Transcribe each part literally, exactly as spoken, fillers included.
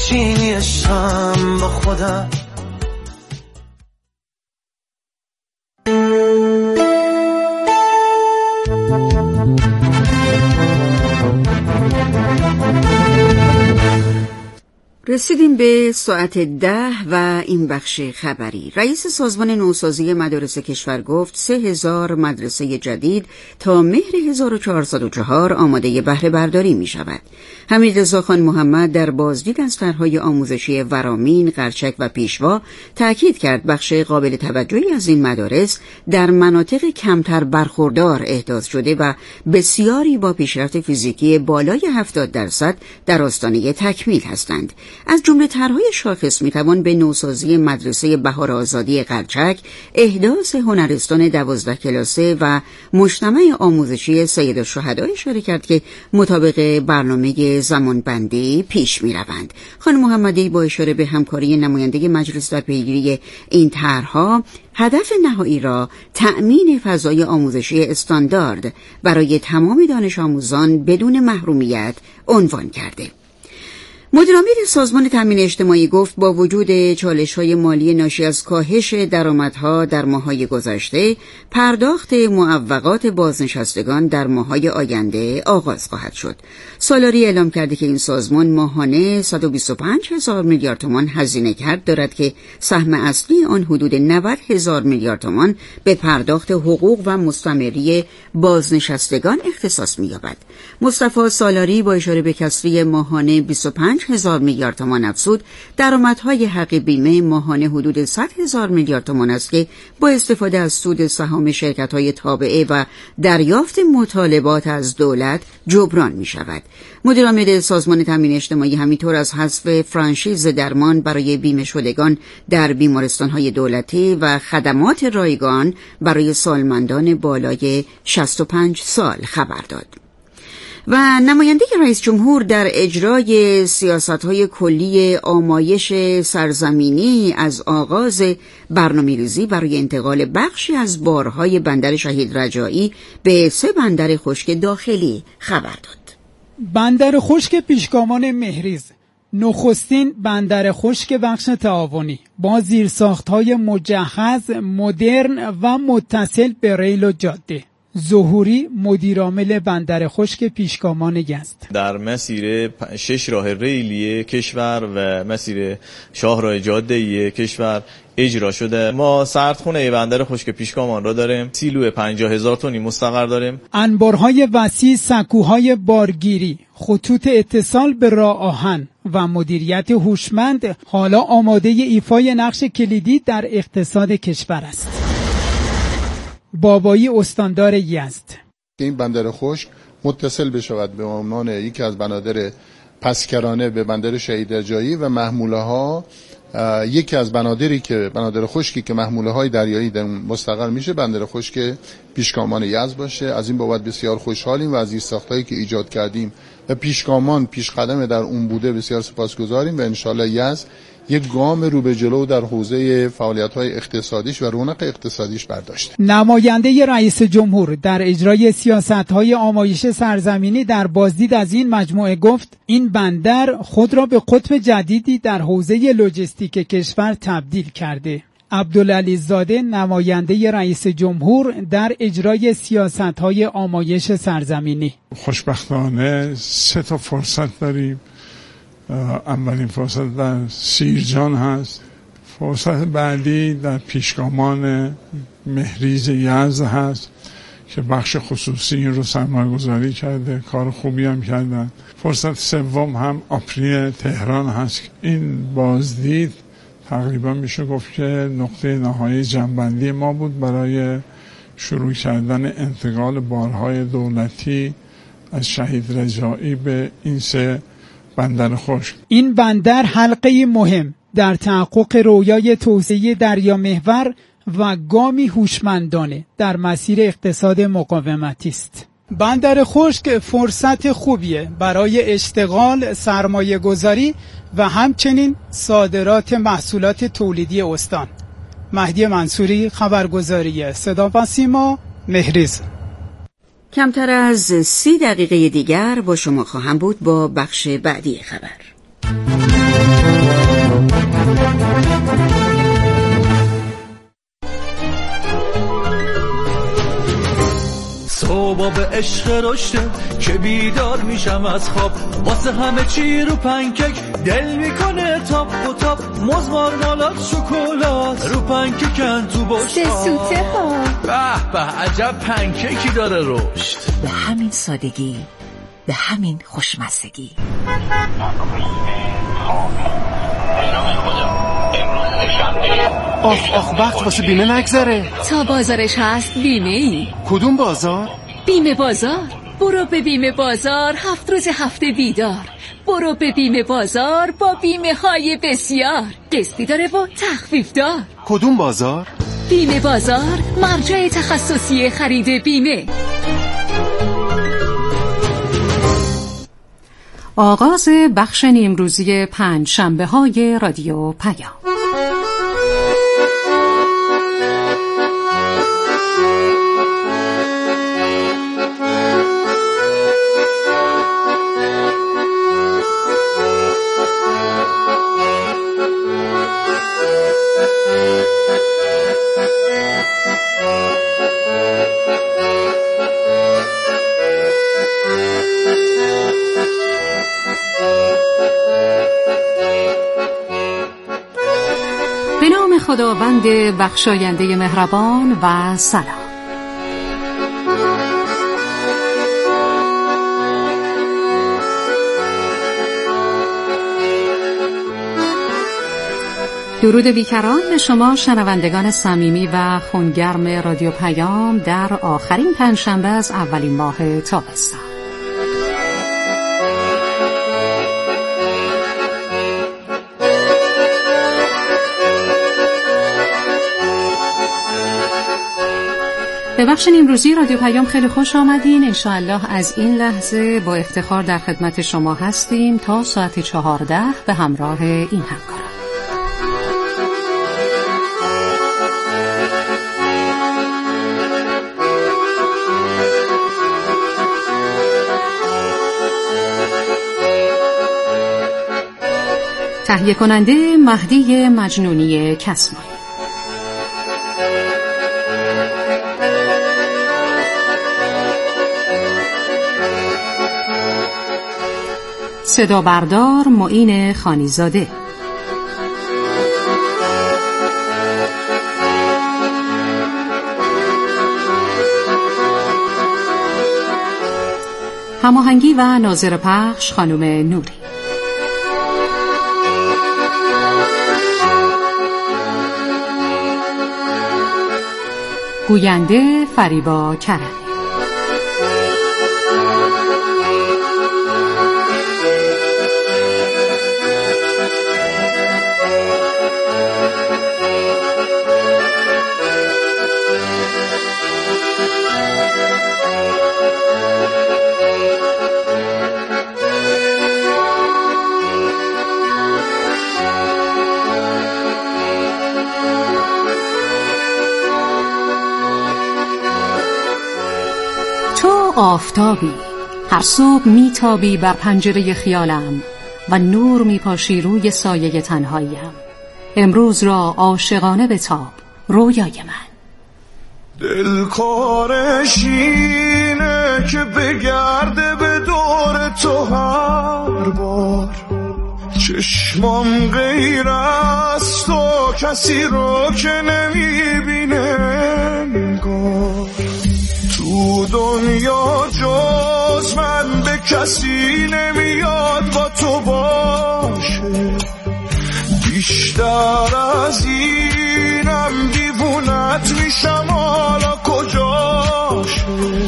چینی شام با خودم. رسیدیم به ساعت ده و این بخش خبری. رئیس سازمان نوسازی مدارس کشور گفت سه هزار مدرسه جدید تا مهر هزار و چهارصد و چهار آماده بهره برداری می شود. حمیدرضا خان محمد در بازدید از طرحهای آموزشی ورامین، قرچک و پیشوا تأکید کرد بخش قابل توجهی از این مدارس در مناطق کمتر برخوردار احداث شده و بسیاری با پیشرفت فیزیکی بالای هفتاد درصد در آستانه تکمیل هستند. از جمله طرحهای شاخص میتوان به نوسازی مدرسه بهار آزادی قرچک، احداث هنرستان دوازده کلاسه و مجتمع آموزشی سید الشهدا اشاره کرد که مطابق برنامه زمانبندی پیش میروند. خانم محمدی با اشاره به همکاری نماینده مجلس در پیگیری این طرحها، هدف نهایی را تأمین فضای آموزشی استاندارد برای تمام دانش آموزان بدون محرومیت عنوان کرده. مدیرعامل سازمان تامین اجتماعی گفت با وجود چالش‌های مالی ناشی از کاهش درآمدها در ماه‌های گذشته، پرداخت معوقات بازنشستگان در ماه‌های آینده آغاز خواهد شد. سالاری اعلام کرده که این سازمان ماهانه صد و بیست و پنج هزار میلیارد تومان هزینه کرد دارد که سهم اصلی آن حدود نود هزار میلیارد تومان به پرداخت حقوق و مستمری بازنشستگان اختصاص می‌یابد. مصطفی سالاری با اشاره به کسری ماهانه بیست و پنج هزار میلیارد تومان افزود درآمدهای حق بیمه ماهانه حدود صد هزار میلیارد تومان است که با استفاده از سود سهام شرکت‌های تابعه و دریافت مطالبات از دولت جبران می‌شود. مدیرعامل سازمان تامین اجتماعی همینطور از حذف فرانچیز درمان برای بیمه شدگان در بیمارستان‌های دولتی و خدمات رایگان برای سالمندان بالای شصت و پنج سال خبر داد. و نماینده رئیس جمهور در اجرای سیاست‌های کلی آمایش سرزمینی از آغاز برنامه‌ریزی برای انتقال بخشی از بارهای بندر شهید رجایی به سه بندر خشک داخلی خبر داد. بندر خشک پیشگامان مهریز، نخستین بندر خشک بخش تعاونی با زیرساخت‌های مجهز، مدرن و متصل به ریل و جاده. ظهوری مدیرعامل بندر خشک پیشگامان یزد. در مسیر شش راه ریلی کشور و مسیر شاهراه جاده‌ای کشور اجرا شده. ما سردخونه بندر خشک پیشگامان را داریم، سیلو پنجاه هزار تنی مستقر داریم، انبارهای وسیع، سکوهای بارگیری، خطوط اتصال به راه آهن و مدیریت هوشمند حالا آماده ایفای نقش کلیدی در اقتصاد کشور است. بابایی استاندار یزد. این بندر خشک متصل بشود به عنوان یکی از بنادر پسکرانه به بندر شهید رجایی و محموله ها، یکی از بنادری که بنادر خشکی که محموله های دریایی در مستقر میشه بندر خشک پیشگامان یزد باشه. از این بابت بسیار خوشحالیم و از زیرساختایی که ایجاد کردیم و پیشگامان پیش قدم در اون بوده بسیار سپاسگزاریم و انشالله یزد یک گام رو به جلو در حوزه فعالیت‌های اقتصادیش و رونق اقتصادیش برداشته. نماینده رئیس جمهور در اجرای سیاست‌های آمایش سرزمینی در بازدید از این مجموعه گفت این بندر خود را به قطب جدیدی در حوزه لوجستیک کشور تبدیل کرده. عبدالعلی زاده نماینده رئیس جمهور در اجرای سیاست‌های آمایش سرزمینی: خوشبختانه سه تا فرصت داریم. اولین فرصت در سیرجان هست، فرصت بعدی در پیشگامان مهریز یزد هست که بخش خصوصی این رو سرمایه‌گذاری کرده، کار خوبی هم کردن. فرصت سوم هم آپری تهران هست. این بازدید تقریبا میشه گفت که نقطه نهایی جنبندی ما بود برای شروع کردن انتقال بارهای دولتی از شهید رجایی به این سه بندر خشک. این بندر حلقه مهم در تحقق رویای توسعه دریامحور و گامی هوشمندانه در مسیر اقتصاد مقاومتی است. بندر خشک فرصت خوبیه برای اشتغال، سرمایه گذاری و همچنین صادرات محصولات تولیدی استان. مهدی منصوری، خبرگزاری صدا و سیما، مهریز. کمتر از سی دقیقه دیگر با شما خواهم بود با بخش بعدی خبر. عشق رشته که بیدار میشم از خواب، واسه همه چی رو پنکک دل میکنه تاپ و تاپ، موز مارمالاد شکلات رو پنککن تو بشقاب. سوته ها به به عجب پنککی داره رشد. به همین سادگی، به همین خوشمزگی. آخ آخ وقت واسه بیمه نگذره. تا بازارش هست بیمه ای. کدوم بازار؟ بیمه بازار. برو به بیمه بازار، هفت روز هفته بیدار. برو به بیمه بازار با بیمه های بسیار، قسطی داره و تخفیف دار. کدوم بازار؟ بیمه بازار، مرجع تخصصی خرید بیمه. آغاز بخش نیمروزی پنج شنبه های رادیو پیام. به نام خداوند بخشاینده مهربان و سلام. درود بیکران به شما شنوندگان صمیمی و خونگرم رادیو پیام در آخرین پنجشنبه از اولین ماه تابستان. به بخش نیمروزی رادیو پیام خیلی خوش آمدین. انشاءالله از این لحظه با افتخار در خدمت شما هستیم تا ساعت چهارده به همراه این همکاران. تهیه کننده مهدی مجنونی کسمایی. صدا بردار معین خانیزاده. هماهنگی و ناظر پخش خانم نوری. گوینده فریبا کرمی. آفتابی هر صبح میتابی بر پنجره خیالم و نور میپاشی روی سایه تنهاییم. امروز را عاشقانه بتاب رویای من. دلکارش اینه که بگرده به دور تو هر بار، چشمام غیر از تو کسی رو که نمیبینه انگار. تو دنیا جز من به کسی نمیاد با تو باشه، بیشتر از اینم دیوونت میشم حالا کجاشه.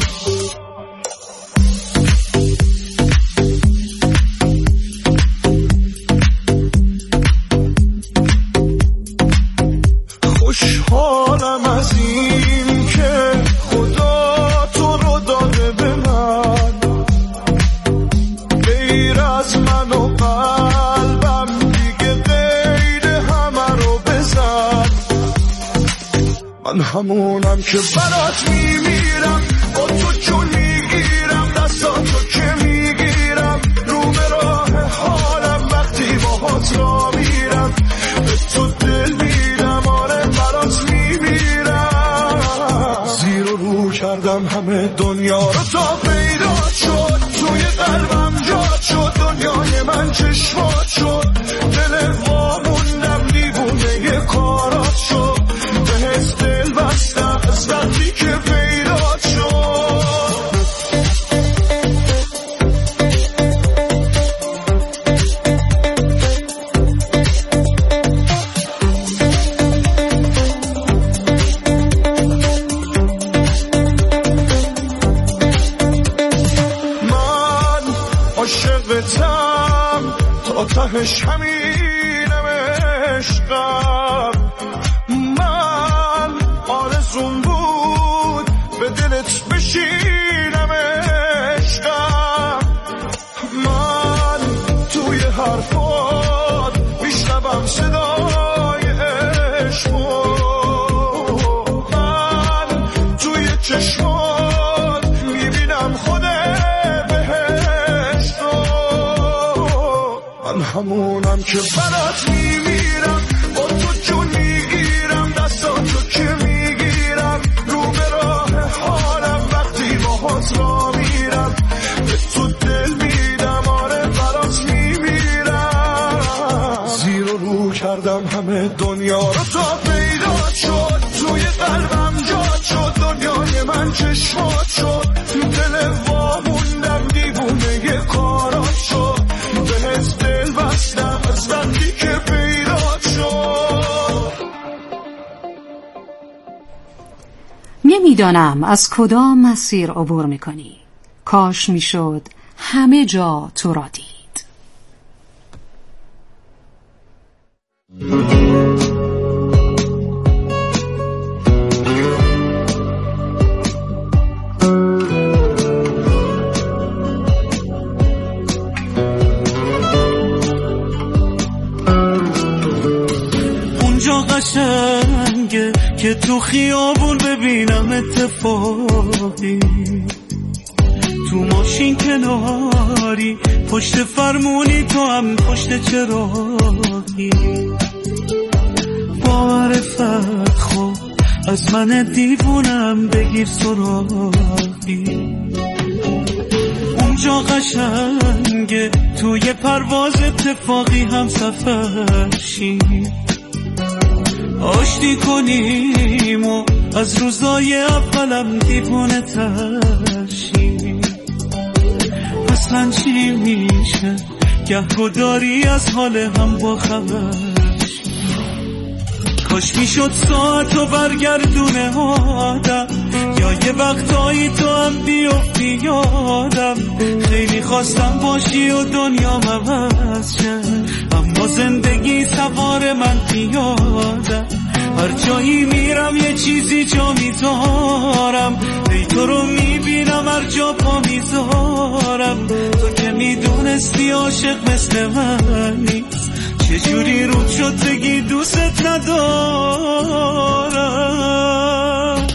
خوشحالم از این که خدا تو رو داده به من، غیر از من و قلبم دیگه غیر همه رو بزن. من همونم که برات میمیرم، با تو چون میگیرم دستاتو که میگیرم، رو به راه حالم وقتی باهات را میرم، به تو دل میدم آره برات میمیرم. زیر و رو کردم همه دنیا رو تا من چشمات شد، دل واموندم دیوونه یه کارات شد، بهت دل بستم از وقتی که پیدات شد. عاشقتم تا تهش همینم عشقم، من آرزون بود به دلت بشینم عشقم، من توی حرفات میشنوم صدای عشقو، من توی چشمات میبینم خود من همونم که برات میمیرم، با تو جون میگیرم، دستاتو که میگیرم، رو به راه حالم وقتی باهات را میرم، به تو دل میدم، آره برات میمیرم. زیر و رو کردم همه دنیا رو تا پیدا شد، توی قلبم جات شد، دنیای من چشمات شد، دل واموندم دیوونه یه کارات شد، بهت دل بستم از وقتی که پیدات شد. نمیدانم از کدام مسیر عبور میکنی، کاش میشد همه جا تو را دید. قشنگه که تو خیابون ببینم اتفاقی، تو ماشین کناری، پشت فرمونی، تو هم پشت چراغی، با معرفت خوب از من دیوونم بگیر سراغی. اونجا قشنگه توی پرواز اتفاقی هم سفر شیم، آشتی کنیم و از روزای اولم دیوونه ترشیم. اصلا چی میشه گهگداری از حال هم با خبرشیم، کاش میشد ساعت و برگردونه آدم، یا یه وقتایی تو هم بیفتی یادم. خیلی خواستم باشی و دنیا عوض شه، اما زندگی سوار من پیادم. هر جایی میرم یه چیزی جا میذارم، ای تو رو میبینم هر جا پا میذارم. تو که میدونستی عاشق مثل من نیست، چجوری رود شد بگی دوست ندارم.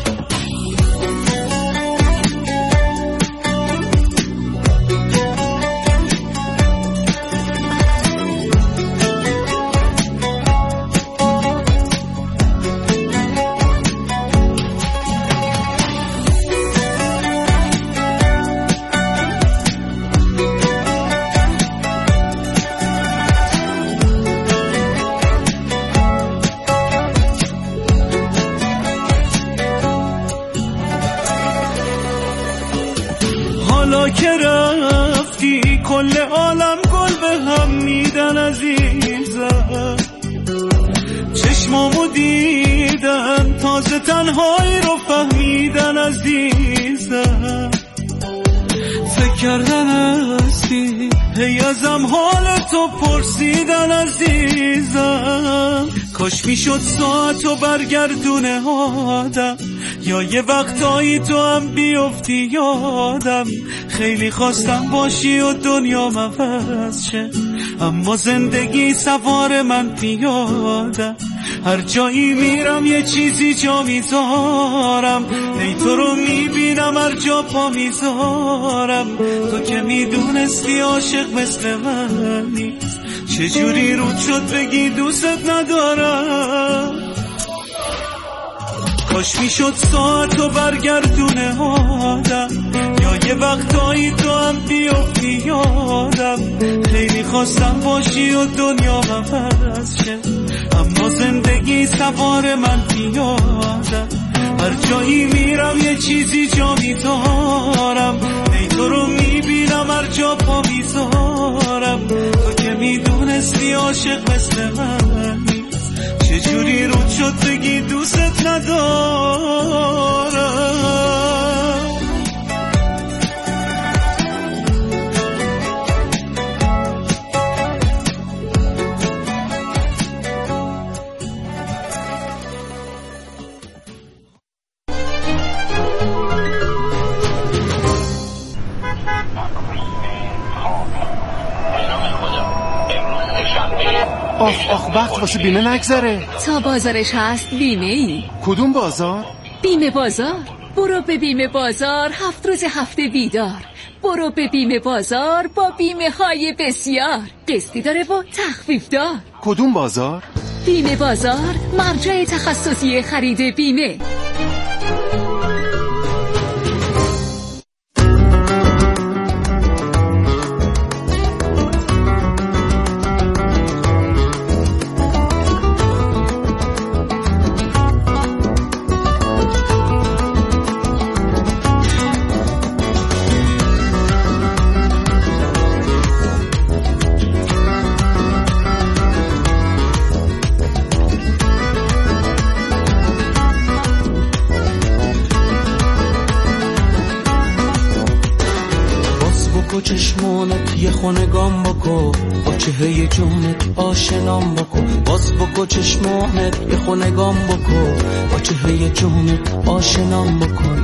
حالا که رفتی کل عالم گل به هم میدن عزیزم، چشمامو دیدن تازه تنهایی رو فهمیدن عزیزم. فکر کردن هستی هی ازم حال تو پرسیدن عزیزم. کاش میشد ساعتو برگردونه آدم، یا یه وقتایی تو هم بیفتی یادم. خیلی خواستم باشی و دنیا عوض شه، اما زندگی سوار من پیادم. هر جایی میرم یه چیزی جا میذارم، ای تو رو میبینم هر جا پا میذارم. تو که میدونستی عاشق مثل من نیست، چجوری رود شد بگی دوست ندارم. کاش میشد ساعتو برگردونه آدم، یا یه وقتایی تو هم بیافتی یادم. خیلی خواستم باشی و دنیا عوض شه، اما زندگی سوار من پیادم. هر جایی میرم یه چیزی جا میدارم، ای تو رو میبینم هر جا پا میذارم. تو که میدونستی عاشق مثل من نیست، چجوری رود شد بگی دوست ندارم. آخ آخ وقت واسه بیمه نگذره. تا بازارش هست بیمه ای. کدوم بازار؟ بیمه بازار. برو به بیمه بازار، هفت روز هفته بیدار. برو به بیمه بازار با بیمه های بسیار، قسطی داره و تخفیف دار. کدوم بازار؟ بیمه بازار، مرجع تخصصی خرید بیمه. یه خونه گام بکن با چهره جونت آشنام بکن. باز بکن چشمانت یه خونه گام بکن با چهره جونت آشنام بکن.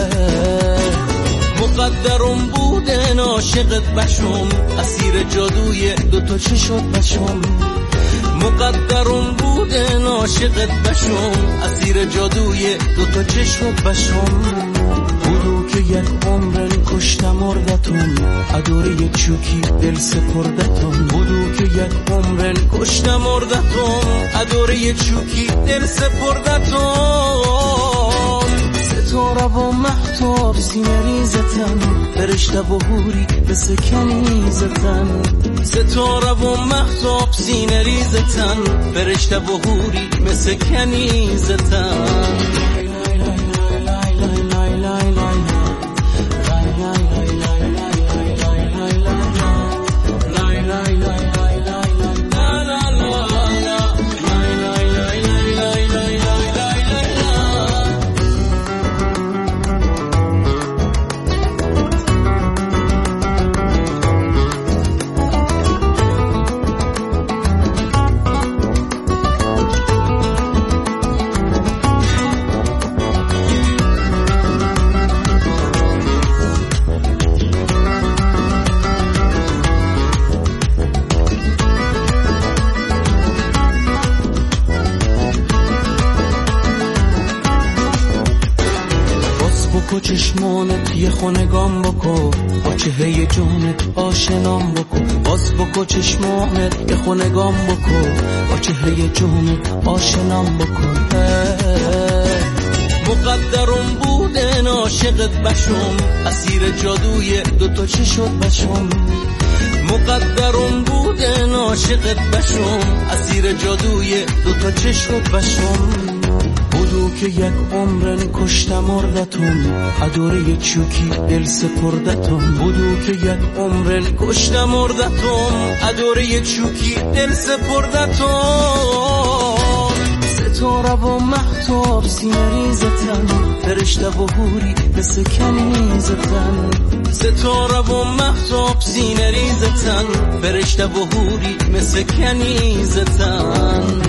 مقدرم بوده عاشقت بشم، اسیر جادوی دوتا چشات بشم. مقدرم بوده عاشقت بشم، اسیر جادوی دوتا چشات بشم. بودو که یک عمرن کشتم مردتون، اداره چوکی دل سپردتون. بودو که یک عمرن کشتم مردتون، اداره چوکی دل سپردتون. ستاره و محتاب سینه ریزتن، فرشته و حوری مثل کنیزتن. ستاره و محتاب سینه ریزتن، فرشته و حوری مثل کنیزتن. چشمانت یه خونه گام بکن با چهره جونت آشنام بکن. باز بکن چشمانت یه خونه گام بکن با چهره جونت آشنام بکن. مقدرم بوده عاشقت بشم، اسیر جادوی دوتا چشات بشم. مقدرم بوده عاشقت بشم، اسیر جادوی دوتا چشات بشم. بودو که یک عمرن کشتم مردتون، اداره چوکی دل سپردتون. بودو که یک عمرن کشتم مردتون، اداره چوکی دل سپردتون. ستاره و محتاب سینه ریزتن، فرشته و حوری مثل کنیزتن. ستاره و محتاب سینه ریزتن، فرشته و حوری مثل کنیزتن.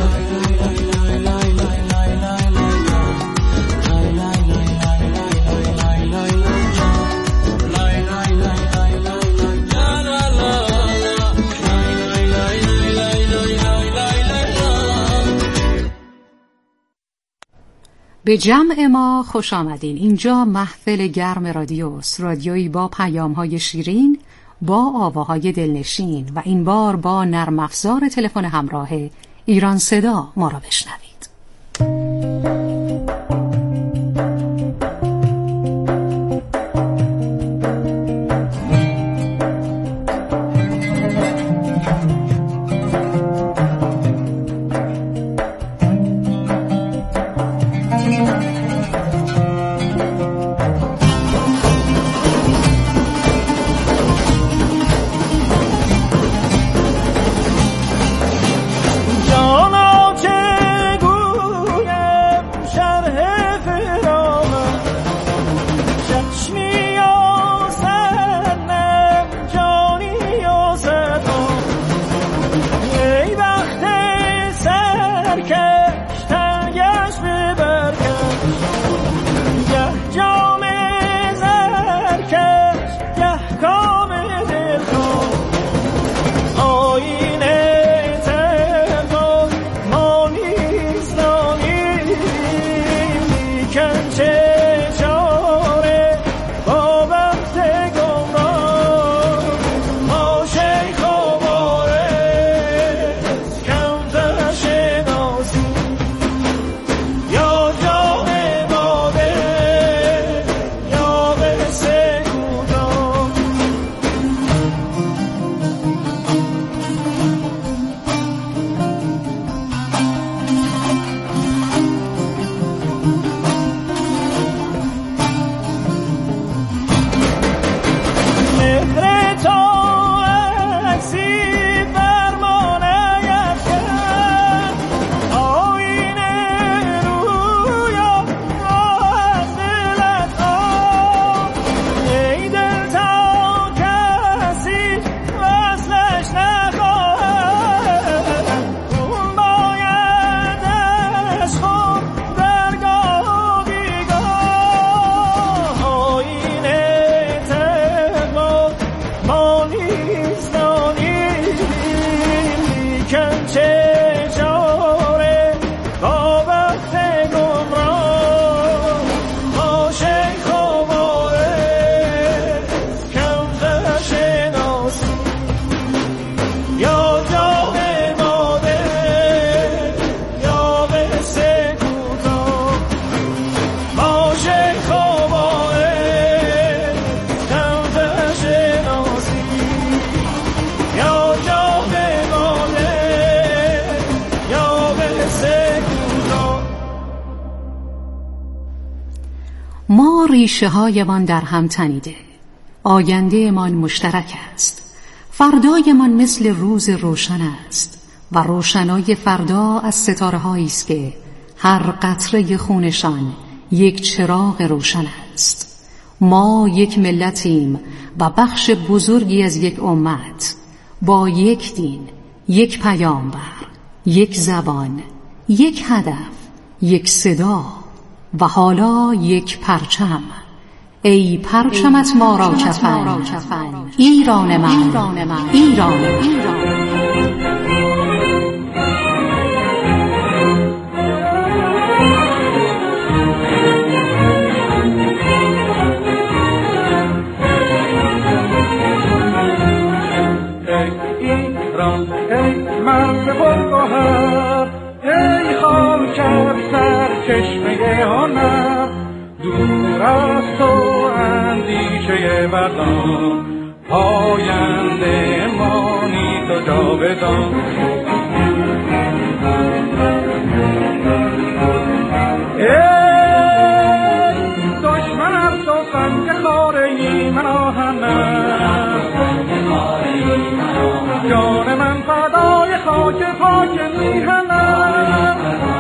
به جمع ما خوش آمدین. اینجا محفل گرم رادیوست، رادیویی با پیام‌های شیرین، با آواهای دلنشین و این بار با نرم افزار تلفن همراه ایران صدا ما را بشنوید. ما ریشه هایمان در هم تنیده، آینده من مشترک است. فردایمان مثل روز روشن است و روشنای فردا از ستاره هایی است که هر قطره خونشان یک چراغ روشن است. ما یک ملتیم و بخش بزرگی از یک امت، با یک دین، یک پیامبر، یک زبان، یک هدف، یک صدا و حالا یک پرچم. ای پرچمت ما را کفن، ایران من، ایران من. چشمه هنر دور از تو اندیشه بدان، پاینده مانی تو جاودان. ای دشمن از تو سنگ خاره من آهنم، جان من فدای خاک پاک میهنم.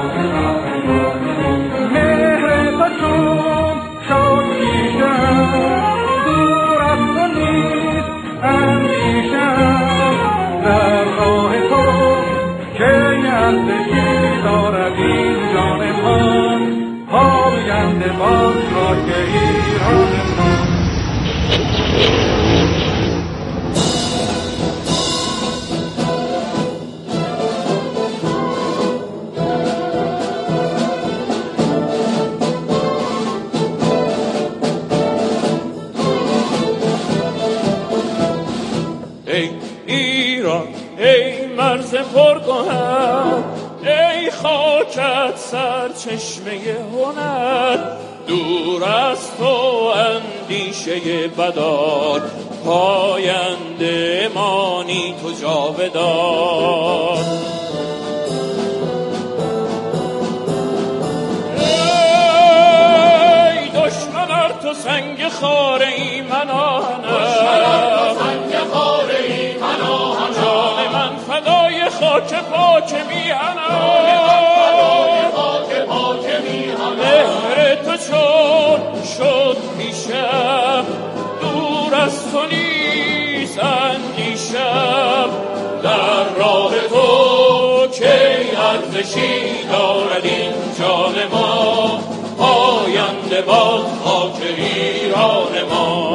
دور از تو نیست اندیشم، در راه تو که ارزشی دارد این جان من، پاینده باد خاک ایران من. مرز پرگوهر، ای خاکت سرچشمه هنر، دور از تو اندیشه بدار، پاینده مانی تو جاودان. ای دشمن ار تو سنگ خاره ای من آهنم، فدای خاک پاک میهنم. مهر تو چون شد پیشم، دور از تو نیست اندیشم، در راه تو که ارزشی دارد این جان ما، پاینده باد خاک ایران ما.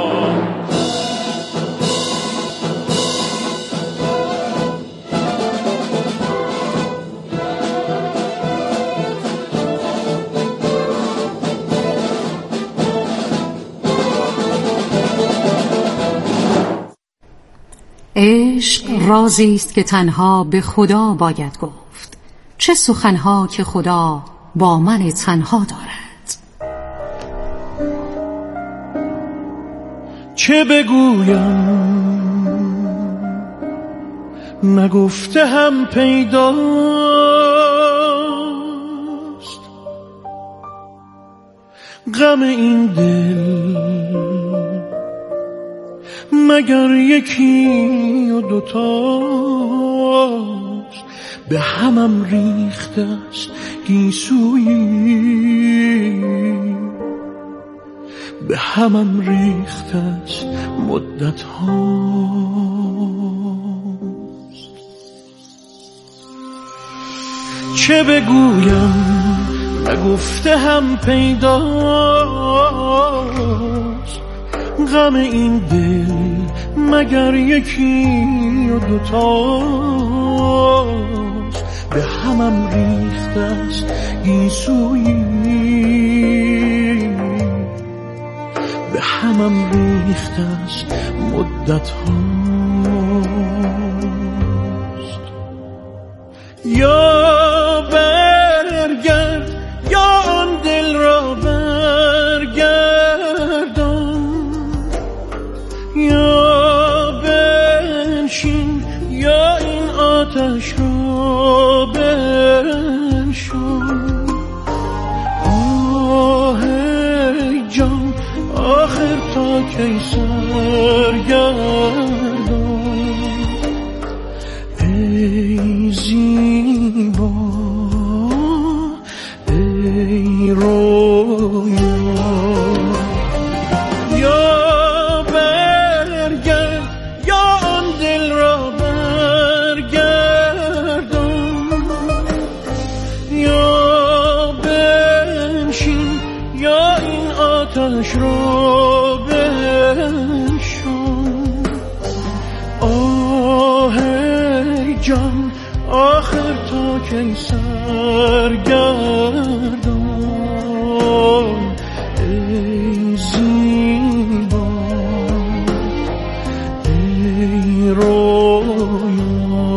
عشق رازی است که تنها به خدا باید گفت، چه سخنها که خدا با من تنها دارد. چه بگویم نگفته هم پیداست، غم این دل مگر یکی و دوتاست، به همم ریخته است گیسویی، به همم ریخته است مدت هاست. چه بگویم نگفته هم پیداست، غم این دل مگر یکی و دوتاست، به همم ریخته است گیسویی، به همم ریخته است مدت هاست. یا برگرد یا آن دل را برگردان، یا بنشین یا این آتش را بنشان. آه ای جان آخر تا کی سرگردان، ای زیبا ای رویا. یا برگرد یا آن دل را برگردان، یا بنشین یا این آتش را بنشان. آه ای جان آخر تا کی سرگردان، ای زیبا ای رویا.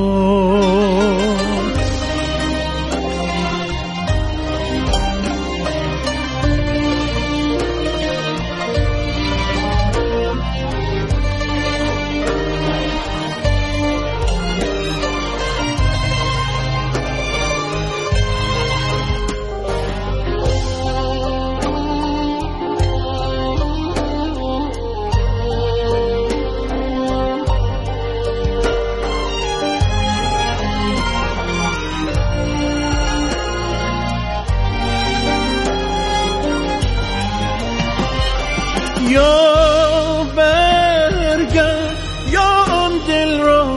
یا برگرد یا آن دل را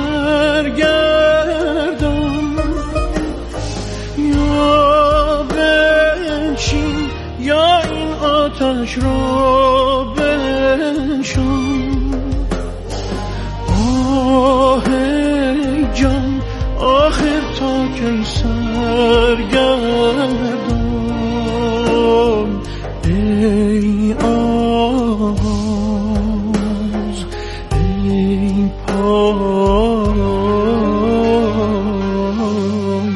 برگردان، یا بنشین یا این آتش را بنشان. آه ای جان آخر تا کی سرگردان،